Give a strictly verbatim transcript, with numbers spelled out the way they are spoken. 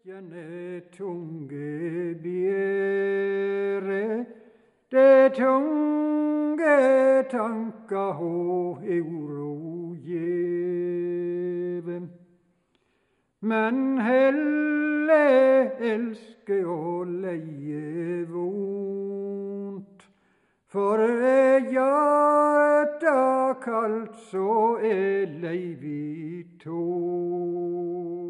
Jane tunge biere, det tunge tanka ho euro gjeve. Men helle elske og leie vondt, for hjerta kaldt så er lei vi to.